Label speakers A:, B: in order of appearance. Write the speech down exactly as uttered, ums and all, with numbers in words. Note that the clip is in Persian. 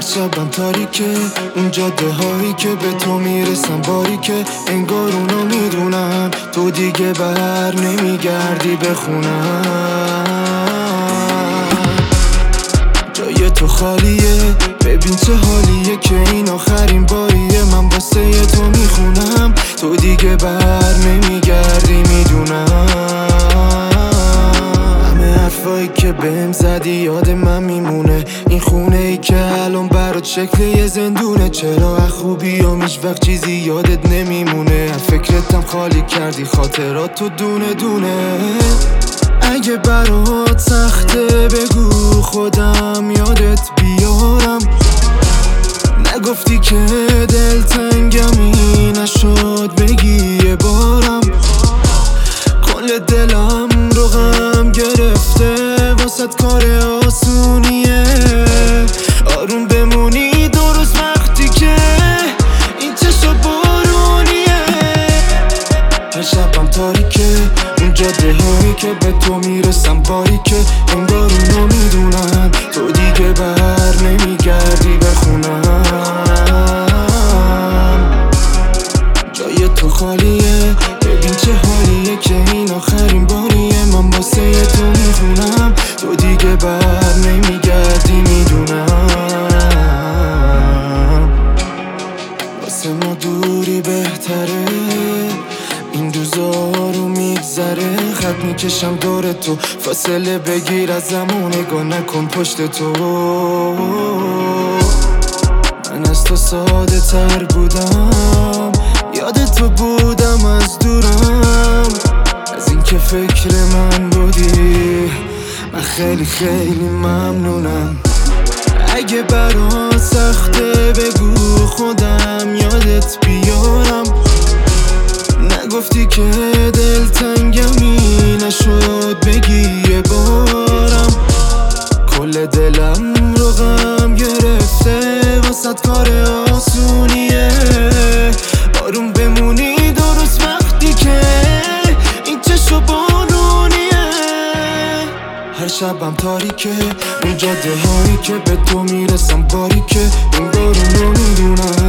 A: شبم تاریکه، اون جاده هایی که به تو میرسم باریکه. انگار اونو میدونم تو دیگه بر نمیگردی بخونم. جای تو خالیه، ببین چه حالیه که این آخرین باریه من واسه تو میخونم. تو دیگه بر نمیگردی میدونم. همه حرفایی که بهم زدی یاد من میمونه. این خونه ای که الان برات شکل یه زندونه. چرا از خوبی و هیچ وقت چیزی یادت نمیمونه. از فکرتم خالی کردی خاطرات تو دونه دونه. اگه برات سخته بگو خودم یادت بیارم. نگفتی که دلتنگمی نشد بگی یه بارم. کل دلم رو غم گرفته واسد کار آسونیه. آروم بمونی درست وقتی که این چشم بارونیه. هر شبم تاریکه، اون جاده هایی که به تو میرسم باریکه. انگار اونو میدونم تو دیگه بر نمیگردی بخونم. جای تو خالیه، ببین چه حالیه که این آخرین باریه من واسه تو میخونم. تو دیگه بر نمیگردی میدونم. واسه ما دوری بهتره، این روزا رو میگذره. خط میکشم دور تو، فاصله بگیر از زمان نگاه نکن پشت تو. من از تو ساده تر بودم، یاد تو بودم از دورم. از این که فکر من بودی من خیلی خیلی ممنونم. اگه برات سخته بگو خودم یادت بیارم. نگفتی که دلتنگمی نشد بگی یه بارم. کل دلم رو غم گرفته واسد کار آسونیه. آروم بمونی درست وقتی که این چشم بارونیه. هر شبم تاریکه، اون جاده هایی که به تو میرسم باریکه. انگار اونو میدونم